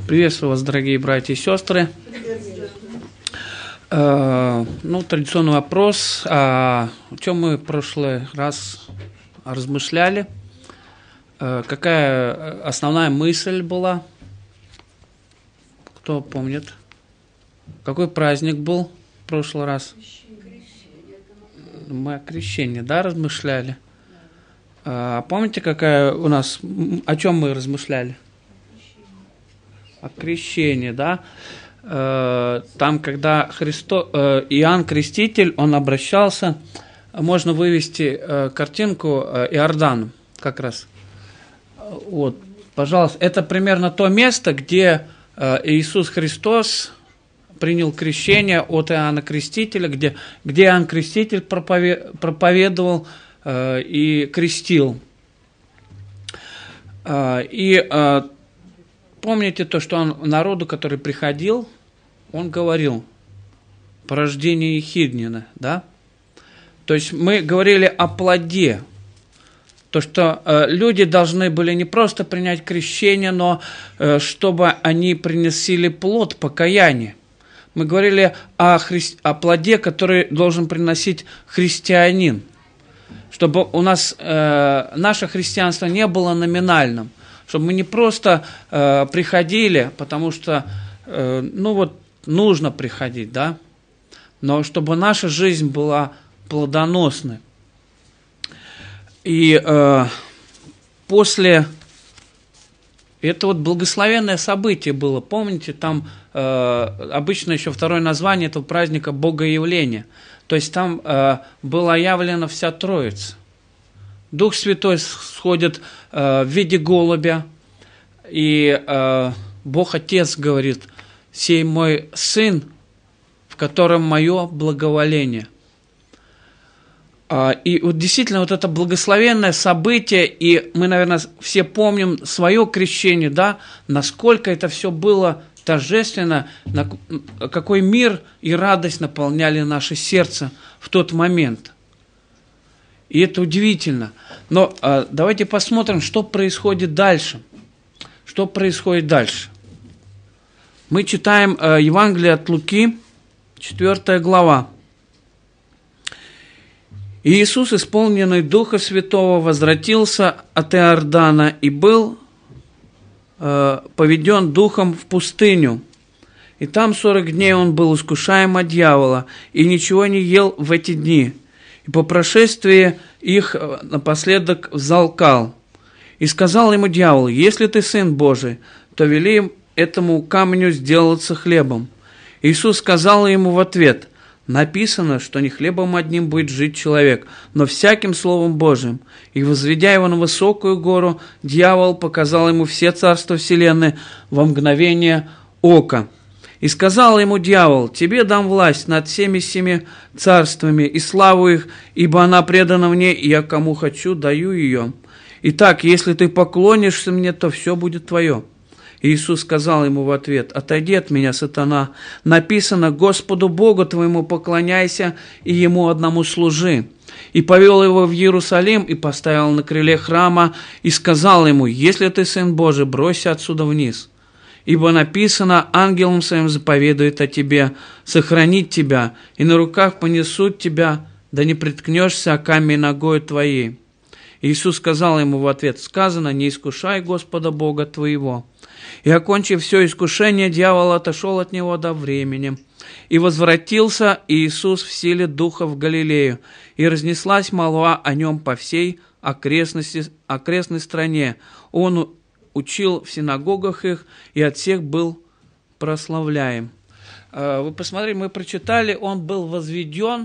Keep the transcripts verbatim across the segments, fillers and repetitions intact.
Приветствую вас, дорогие братья и сестры. Э, ну, традиционный вопрос. А, о чем мы в прошлый раз размышляли? Э, какая основная мысль была? Кто помнит? Какой праздник был в прошлый раз? Мы о крещении, да, размышляли? А помните, какая у нас, о чем мы размышляли? О крещении, да? Там, когда Христо, Иоанн Креститель, он обращался, можно вывести картинку Иордан, как раз. Вот, пожалуйста, это примерно то место, где Иисус Христос принял крещение от Иоанна Крестителя, где, где Иоанн Креститель проповедовал и крестил. И помните то, что он народу, который приходил, он говорил по рождению Ехиднина, да? То есть мы говорили о плоде, то, что люди должны были не просто принять крещение, но чтобы они приносили плод покаяния. Мы говорили о, хри... о плоде, который должен приносить христианин, чтобы у нас э, наше христианство не было номинальным, чтобы мы не просто э, приходили, потому что, э, ну вот, нужно приходить, да, но чтобы наша жизнь была плодоносной. И э, после... Это вот благословенное событие было, помните, там э, обычно еще второе название этого праздника Богоявление. То есть там э, была явлена вся Троица. Дух Святой сходит э, в виде голубя, и э, Бог Отец говорит: «Сей мой Сын, в котором мое благоволение». И вот действительно вот это благословенное событие, и мы, наверное, все помним свое крещение, да, насколько это все было торжественно, какой мир и радость наполняли наше сердце в тот момент. И это удивительно. Но а, давайте посмотрим, что происходит дальше. Что происходит дальше? Мы читаем а, Евангелие от Луки, четвёртая глава. «И Иисус, исполненный Духа Святого, возвратился от Иордана и был э, поведен Духом в пустыню. И там сорок дней он был искушаем от дьявола, и ничего не ел в эти дни. И по прошествии их напоследок взалкал. И сказал ему дьявол: если ты Сын Божий, то вели этому камню сделаться хлебом. Иисус сказал ему в ответ: написано, что не хлебом одним будет жить человек, но всяким словом Божьим. И, возведя его на высокую гору, дьявол показал ему все царства вселенной во мгновение ока. И сказал ему дьявол: тебе дам власть над всеми семи царствами и славу их, ибо она предана мне, и я кому хочу даю ее. Итак, если ты поклонишься мне, то все будет твое. Иисус сказал ему в ответ: отойди от меня, сатана, написано: Господу Богу твоему поклоняйся и Ему одному служи. И повел его в Иерусалим и поставил на крыле храма и сказал ему: если ты Сын Божий, бросься отсюда вниз. Ибо написано: ангелом своим заповедует о тебе сохранить тебя, и на руках понесут тебя, да не приткнешься о камень ногою твоей. Иисус сказал ему в ответ: сказано: не искушай Господа Бога твоего. И, окончив все искушение, дьявол отошел от него до времени. И возвратился Иисус в силе Духа в Галилею, и разнеслась молва о нем по всей окрестности, окрестной стране. Он учил в синагогах их, и от всех был прославляем. Вы посмотрите, мы прочитали, он был возведен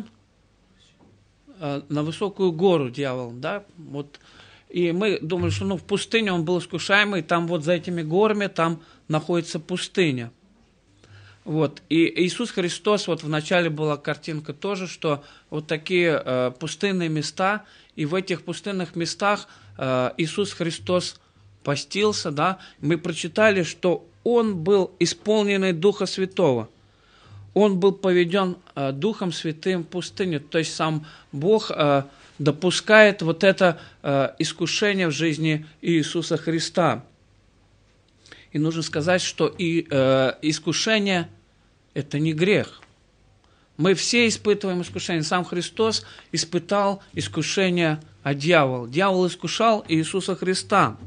на высокую гору, дьявол, да, вот. И мы думали, что ну, в пустыне он был искушаемый, там вот за этими горами, там находится пустыня. Вот. И Иисус Христос, вот вначале была картинка тоже, что вот такие э, пустынные места, и в этих пустынных местах э, Иисус Христос постился, да, мы прочитали, что Он был исполненный Духа Святого. Он был поведен э, Духом Святым в пустыню, то есть сам Бог э, допускает вот это э, искушение в жизни Иисуса Христа. И нужно сказать, что и э, искушение – это не грех. Мы все испытываем искушение. Сам Христос испытал искушение от дьявола. Дьявол искушал Иисуса Христа.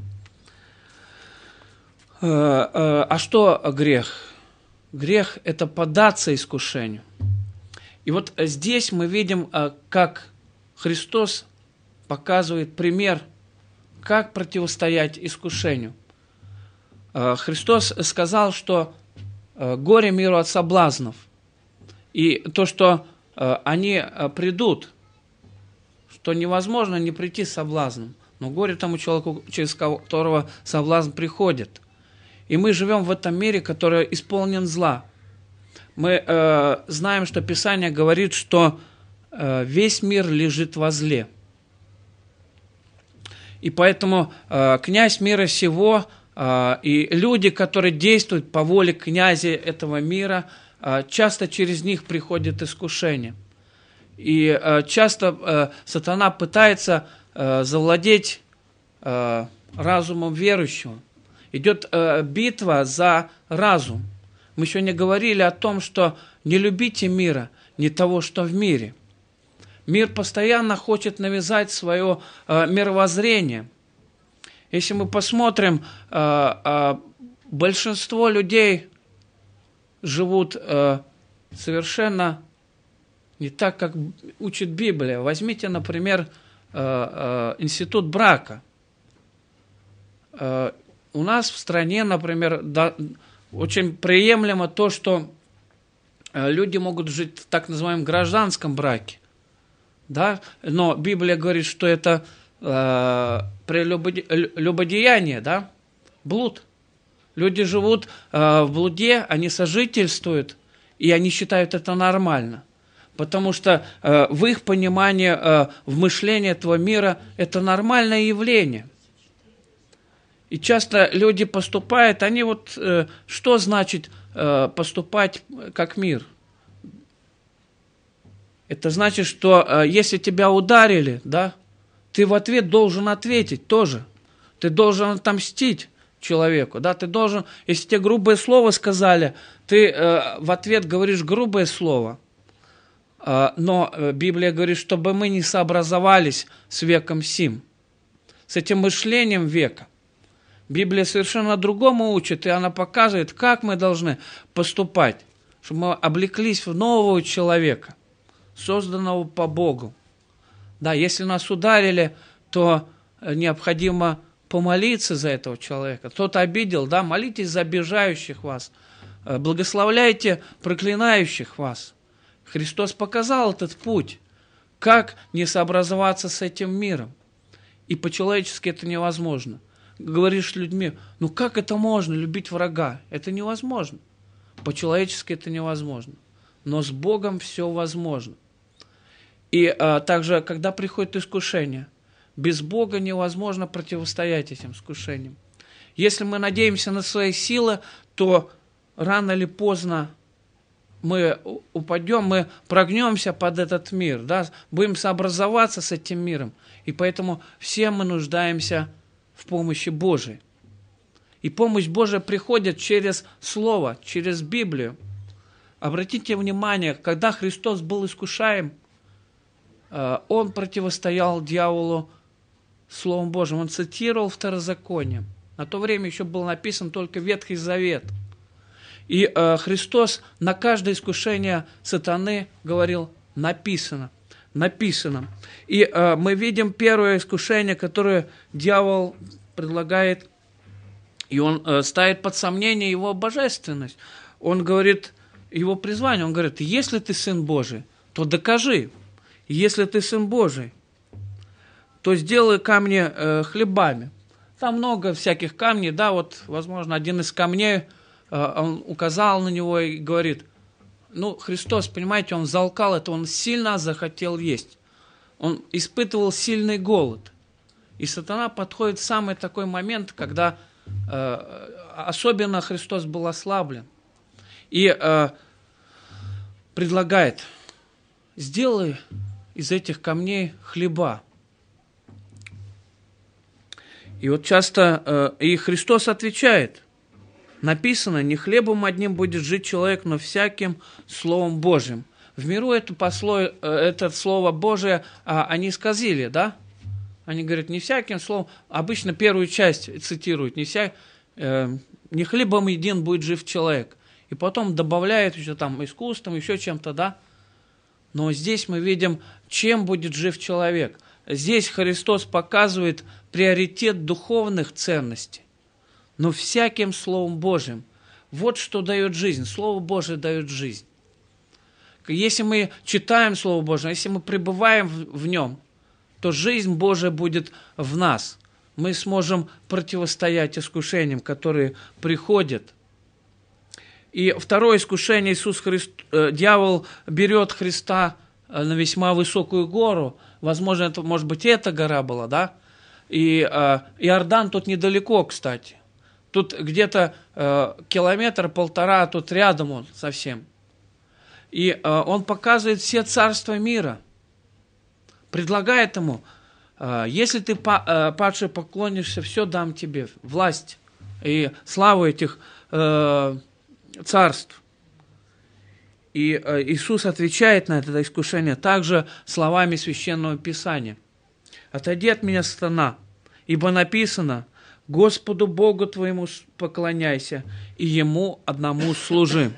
Э, э, а что грех? Грех – это поддаться искушению. И вот здесь мы видим, э, как Христос показывает пример, как противостоять искушению. Э, Христос сказал, что э, горе миру от соблазнов. И то, что э, они э, придут, что невозможно не прийти с соблазном. Но горе тому человеку, через которого соблазн приходит. И мы живем в этом мире, который исполнен зла. Мы э, знаем, что Писание говорит, что э, весь мир лежит во зле. И поэтому э, князь мира сего э, и люди, которые действуют по воле князя этого мира, часто через них приходит искушение. И э, часто э, сатана пытается э, завладеть э, разумом верующего. Идет э, битва за разум. Мы сегодня говорили о том, что не любите мира, не того, что в мире. Мир постоянно хочет навязать свое э, мировоззрение. Если мы посмотрим, э, э, большинство людей живут э, совершенно не так, как учит Библия. Возьмите, например, э, э, институт брака. Э, у нас в стране, например, да, очень приемлемо то, что э, люди могут жить в так называемом гражданском браке. Да? Но Библия говорит, что это э, прелюбодеяние, да? Блуд. Люди живут э, в блуде, они сожительствуют, и они считают это нормально. Потому что э, в их понимании, э, в мышлении этого мира это нормальное явление. И часто люди поступают, они вот, э, что значит э, поступать как мир? Это значит, что э, если тебя ударили, да, ты в ответ должен ответить тоже. Ты должен отомстить человеку, да, ты должен, если тебе грубое слово сказали, ты э, в ответ говоришь грубое слово, э, но Библия говорит, чтобы мы не сообразовались с веком сим, с этим мышлением века. Библия совершенно другому учит, и она показывает, как мы должны поступать, чтобы мы облеклись в нового человека, созданного по Богу. Да, если нас ударили, то необходимо помолиться за этого человека. Кто-то обидел, да, молитесь за обижающих вас, благословляйте проклинающих вас. Христос показал этот путь, как не сообразоваться с этим миром. И по-человечески это невозможно. Говоришь людьми, ну как это можно, любить врага? Это невозможно. По-человечески это невозможно. Но с Богом все возможно. И а, также, когда приходит искушение, без Бога невозможно противостоять этим искушениям. Если мы надеемся на свои силы, то рано или поздно мы упадем, мы прогнемся под этот мир, да? Будем сообразоваться с этим миром. И поэтому все мы нуждаемся в помощи Божией. И помощь Божия приходит через Слово, через Библию. Обратите внимание, когда Христос был искушаем, Он противостоял дьяволу Словом Божьим. Он цитировал Второзаконие. На то время еще был написан только Ветхий Завет. И э, Христос на каждое искушение сатаны говорил «написано». Написано. И э, мы видим первое искушение, которое дьявол предлагает, и он э, ставит под сомнение его божественность. Он говорит, его призвание, он говорит, если ты Сын Божий, то докажи. Если ты Сын Божий, то сделай камни э, хлебами. Там много всяких камней, да, вот, возможно, один из камней, э, он указал на него и говорит, ну, Христос, понимаете, он залкал это, он сильно захотел есть. Он испытывал сильный голод. И сатана подходит в самый такой момент, когда э, особенно Христос был ослаблен. И э, предлагает, сделай из этих камней хлеба. И вот часто, э, и Христос отвечает, написано: не хлебом одним будет жить человек, но всяким Словом Божьим. В миру это, посло, это Слово Божие а, они сказали, да? Они говорят, не всяким словом, обычно первую часть цитируют, не, вся, э, не хлебом един будет жив человек. И потом добавляют еще там искусством, еще чем-то, да? Но здесь мы видим, чем будет жив человек. Здесь Христос показывает приоритет духовных ценностей. Но всяким Словом Божьим. Вот что дает жизнь. Слово Божие дает жизнь. Если мы читаем Слово Божие, если мы пребываем в, в нем, то жизнь Божия будет в нас. Мы сможем противостоять искушениям, которые приходят. И второе искушение: Иисус Христ, э, дьявол берет Христа на весьма высокую гору. Возможно, это, может быть, эта гора была, да? И э, Иордан тут недалеко, кстати. Тут где-то э, километр-полтора, тут рядом он совсем. И э, он показывает все царства мира. Предлагает ему: э, если ты, па, э, падший, поклонишься, все дам тебе, власть и славу этих э, царств. И э, Иисус отвечает на это искушение также словами Священного Писания: «Отойди от меня, сатана, ибо написано: Господу Богу твоему поклоняйся, и Ему одному служи».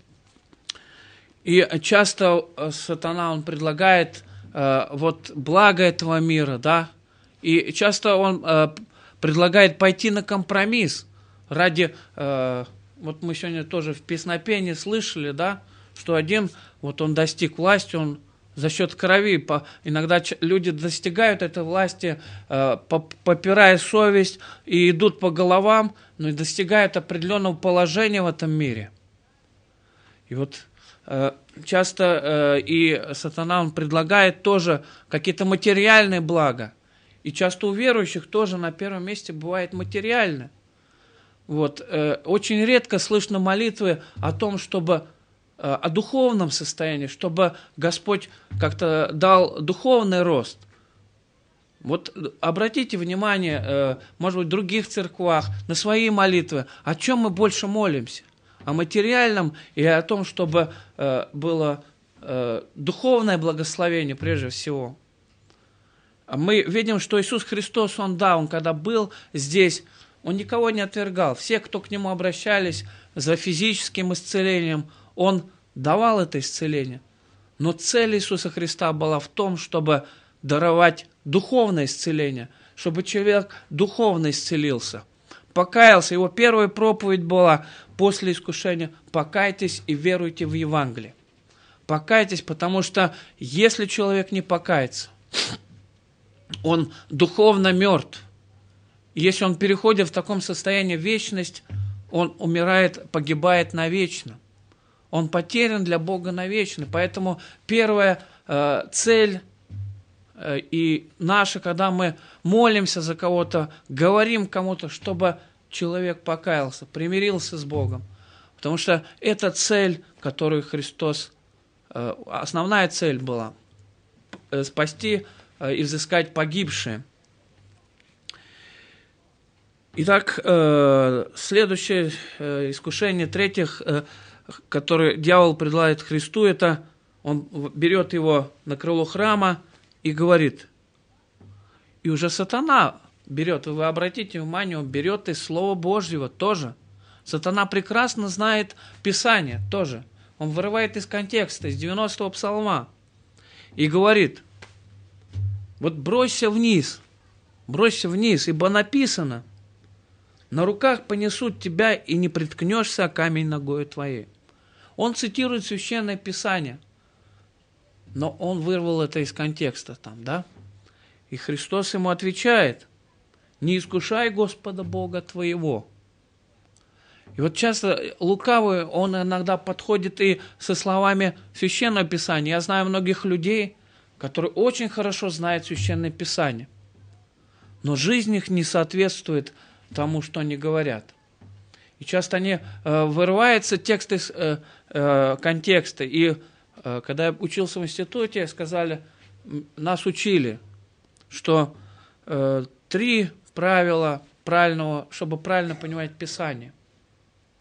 И часто сатана, он предлагает э, вот благо этого мира, да, и часто он э, предлагает пойти на компромисс ради, э, вот мы сегодня тоже в песнопении слышали, да, что один, вот он достиг власти, он за счет крови, по, иногда люди достигают этой власти, э, попирая совесть, и идут по головам, но и достигают определенного положения в этом мире. И вот часто и сатана, он предлагает тоже какие-то материальные блага. И часто у верующих тоже на первом месте бывает материальное. Вот. Очень редко слышно молитвы о том, чтобы о духовном состоянии, чтобы Господь как-то дал духовный рост. Вот обратите внимание, может быть, в других церквах, на свои молитвы, о чем мы больше молимся. О материальном и о том, чтобы э, было э, духовное благословение прежде всего. Мы видим, что Иисус Христос, Он, да, Он когда был здесь, Он никого не отвергал. Все, кто к Нему обращались за физическим исцелением, Он давал это исцеление. Но цель Иисуса Христа была в том, чтобы даровать духовное исцеление, чтобы человек духовно исцелился. Покаялся. Его первая проповедь была после искушения: покайтесь и веруйте в Евангелие. Покайтесь, потому что если человек не покается, он духовно мертв. Если он переходит в таком состоянии в вечность, он умирает, погибает навечно. Он потерян для Бога навечно. Поэтому первая э, цель э, и наша, когда мы молимся за кого-то, говорим кому-то, чтобы человек покаялся, примирился с Богом. Потому что это цель, которую Христос, э, основная цель была – спасти э, и взыскать погибшие. Итак, э, следующее э, искушение, третьих, э, которое дьявол предлагает Христу, это он берет его на крыло храма и говорит, и уже сатана берет, вы обратите внимание, он берет из Слова Божьего тоже. Сатана прекрасно знает Писание тоже. Он вырывает из контекста, из девяностого псалма и говорит, вот бросься вниз, бросься вниз, ибо написано, на руках понесут тебя, и не приткнешься о камень ногою твоей. Он цитирует Священное Писание, но он вырвал это из контекста там, да? И Христос ему отвечает, не искушай Господа Бога твоего. И вот часто лукавый, он иногда подходит и со словами Священного Писания. Я знаю многих людей, которые очень хорошо знают Священное Писание, но жизнь их не соответствует тому, что они говорят. И часто они э, вырываются текст из э, э, контекста. И э, когда я учился в институте, сказали, нас учили, что э, три правила правильного, чтобы правильно понимать Писание.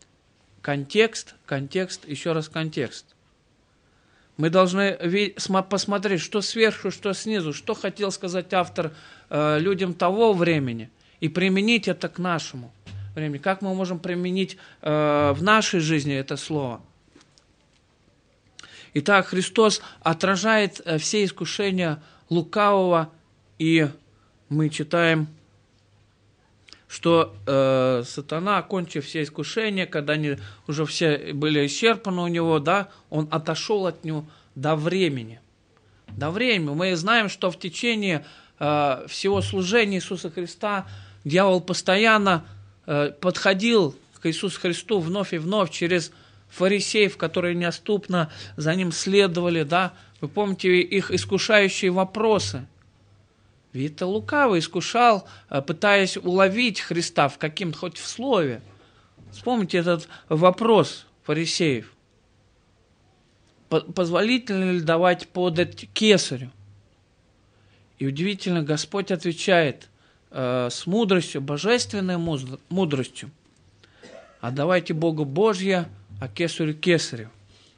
контекст, контекст, еще раз контекст. Мы должны посмотреть, что сверху, что снизу, что хотел сказать автор э, людям того времени, и применить это к нашему времени. Как мы можем применить э, в нашей жизни это слово? Итак, Христос отражает э, все искушения лукавого, и мы читаем, что э, сатана, окончив все искушения, когда они уже все были исчерпаны у него, да, он отошел от него до времени. До времени. Мы знаем, что в течение э, всего служения Иисуса Христа дьявол постоянно э, подходил к Иисусу Христу вновь и вновь через фарисеев, которые неотступно за ним следовали, да. Вы помните их искушающие вопросы? Ведь это лукавый искушал, пытаясь уловить Христа в каким-то, хоть в слове. Вспомните этот вопрос фарисеев. Позволительно ли давать подать кесарю? И удивительно, Господь отвечает э, с мудростью, божественной мудростью. Отдавайте Богу Божье, а кесарю кесарю.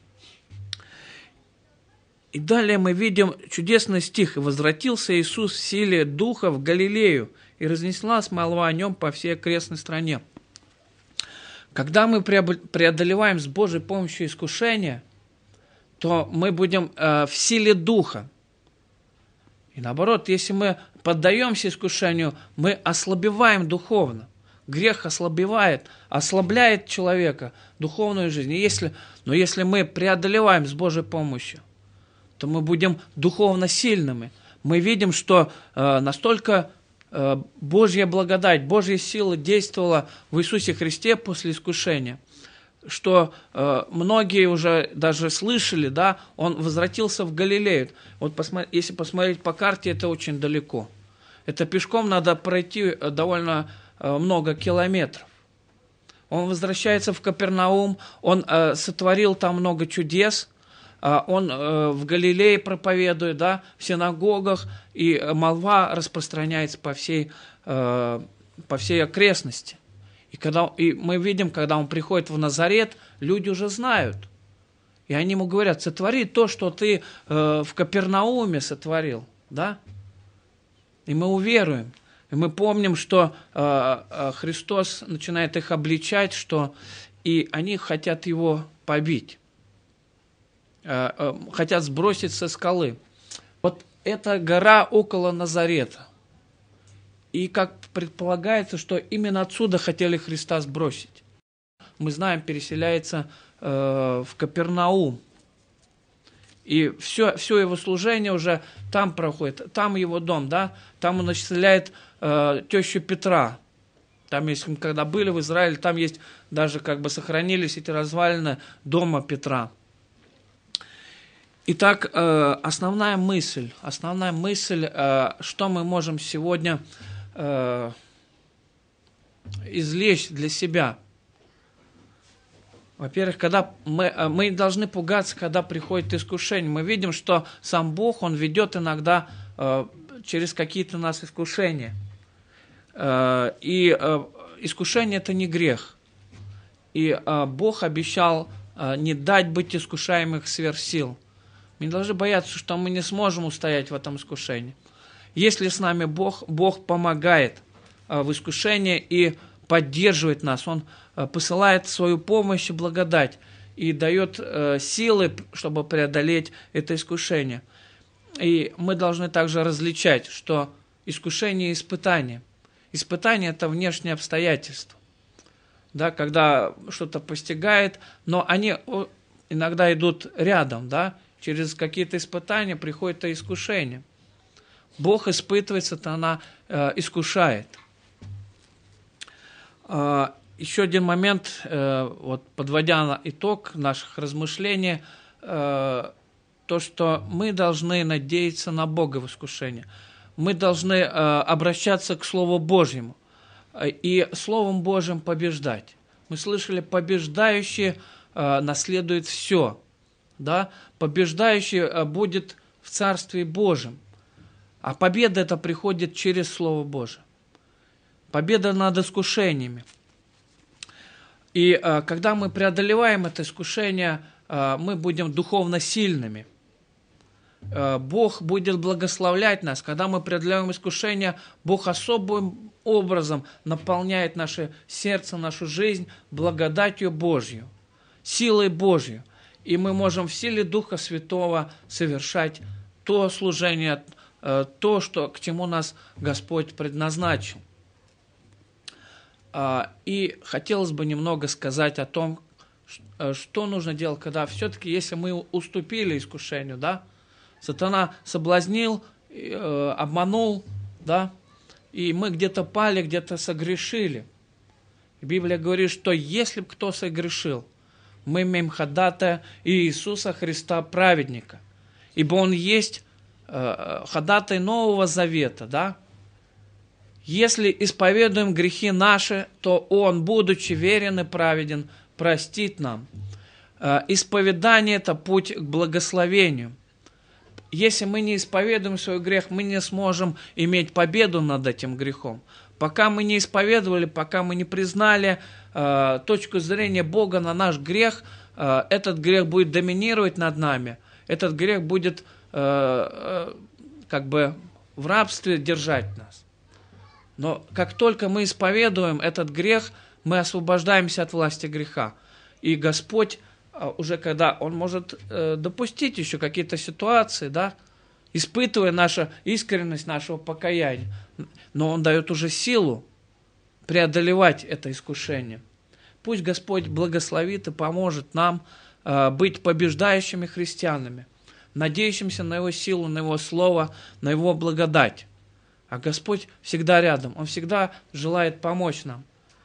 И далее мы видим чудесный стих. «И возвратился Иисус в силе Духа в Галилею, и разнеслась молва о нем по всей окрестной стране». Когда мы преодолеваем с Божьей помощью искушения, то мы будем э, в силе Духа. И наоборот, если мы поддаемся искушению, мы ослабеваем духовно. Грех ослабевает, ослабляет человека, духовную жизнь. И если, но если мы преодолеваем с Божьей помощью, то мы будем духовно сильными. Мы видим, что э, настолько э, Божья благодать, Божья сила действовала в Иисусе Христе после искушения, что э, многие уже даже слышали, да, он возвратился в Галилею. Вот посмотри, если посмотреть по карте, это очень далеко. Это пешком надо пройти довольно э, много километров. Он возвращается в Капернаум, он э, сотворил там много чудес. Он в Галилее проповедует, да, в синагогах, и молва распространяется по всей, по всей окрестности. И, когда, и мы видим, когда он приходит в Назарет, люди уже знают. И они ему говорят: сотвори то, что ты в Капернауме сотворил. Да? И мы уверуем. И мы помним, что Христос начинает их обличать, что и они хотят его побить. Хотят сбросить со скалы. Вот эта гора около Назарета. И как предполагается, что именно отсюда хотели Христа сбросить. Мы знаем, переселяется э, в Капернаум. И все, все его служение уже там проходит. Там его дом, да? Там он населяет э, тещу Петра. Там, если мы когда были в Израиле, там есть даже как бы сохранились эти развалины дома Петра. Итак, основная мысль, основная мысль, что мы можем сегодня извлечь для себя. Во-первых, когда мы, мы должны пугаться, когда приходит искушение. Мы видим, что сам Бог, Он ведет иногда через какие-то нас искушения. И искушение – это не грех. И Бог обещал не дать быть искушаемых сверх сил. Мы не должны бояться, что мы не сможем устоять в этом искушении. Если с нами Бог, Бог помогает в искушении и поддерживает нас. Он посылает свою помощь и благодать и дает силы, чтобы преодолеть это искушение. И мы должны также различать, что искушение и испытание. Испытание – это внешние обстоятельства. Да, когда что-то постигает, но они иногда идут рядом, да. Через какие-то испытания приходит и искушение. Бог испытывает, сатана э, искушает. Э, еще один момент, э, вот, подводя итог наших размышлений, э, то, что мы должны надеяться на Бога в искушении. Мы должны э, обращаться к Слову Божьему э, и Словом Божьим побеждать. Мы слышали, побеждающий э, наследует все. Да? Побеждающий будет в Царстве Божьем. А победа это приходит через Слово Божие. Победа над искушениями. И э, когда мы преодолеваем это искушение, э, мы будем духовно сильными. Э, Бог будет благословлять нас. Когда мы преодолеваем искушение, Бог особым образом наполняет наше сердце, нашу жизнь благодатью Божью, силой Божью. И мы можем в силе Духа Святого совершать то служение, э, то, что, к чему нас Господь предназначил. И хотелось бы немного сказать о том, что нужно делать, когда все-таки, если мы уступили искушению, да, сатана соблазнил, обманул, да, и мы где-то пали, где-то согрешили. Библия говорит, что если бы кто согрешил, мы имеем ходатая Иисуса Христа праведника, ибо Он есть ходатай Нового Завета, да. Если исповедуем грехи наши, то Он, будучи верен и праведен, простит нам. Исповедание – это путь к благословению. Если мы не исповедуем свой грех, мы не сможем иметь победу над этим грехом. Пока мы не исповедовали, пока мы не признали э, точку зрения Бога на наш грех, э, этот грех будет доминировать над нами. Этот грех будет э, э, как бы в рабстве держать нас. Но как только мы исповедуем этот грех, мы освобождаемся от власти греха. И Господь, уже когда Он может э, допустить еще какие-то ситуации, да, испытывая нашу искренность нашего покаяния, но Он дает уже силу преодолевать это искушение. Пусть Господь благословит и поможет нам э, быть побеждающими христианами, надеющимся на Его силу, на Его Слово, на Его благодать. А Господь всегда рядом, Он всегда желает помочь нам.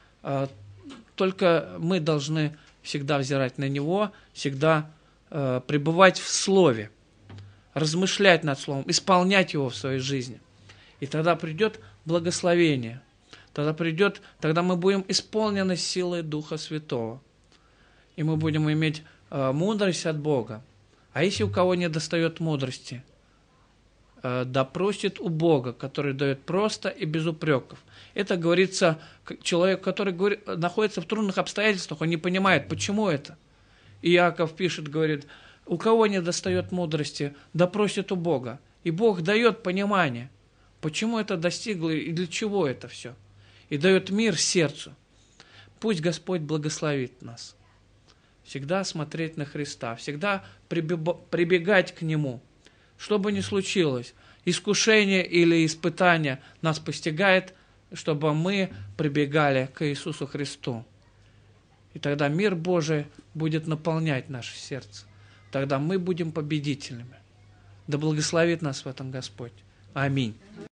Только мы должны всегда взирать на Него, всегда пребывать в Слове, размышлять над Словом, исполнять Его в своей жизни. И тогда придет благословение, тогда придет, тогда мы будем исполнены силой Духа Святого. И мы будем иметь мудрость от Бога. А если у кого не достает мудрости, да просит у Бога, который дает просто и без упреков. Это говорится человек, который говорит, находится в трудных обстоятельствах, он не понимает, почему это. И Иаков пишет, говорит, у кого не достает мудрости, да просит у Бога. И Бог дает понимание, почему это достигло и для чего это все. И дает мир сердцу. Пусть Господь благословит нас. Всегда смотреть на Христа, всегда прибегать к Нему. Что бы ни случилось, искушение или испытание нас постигает, чтобы мы прибегали к Иисусу Христу. И тогда мир Божий будет наполнять наше сердце. Тогда мы будем победителями. Да благословит нас в этом Господь. Аминь.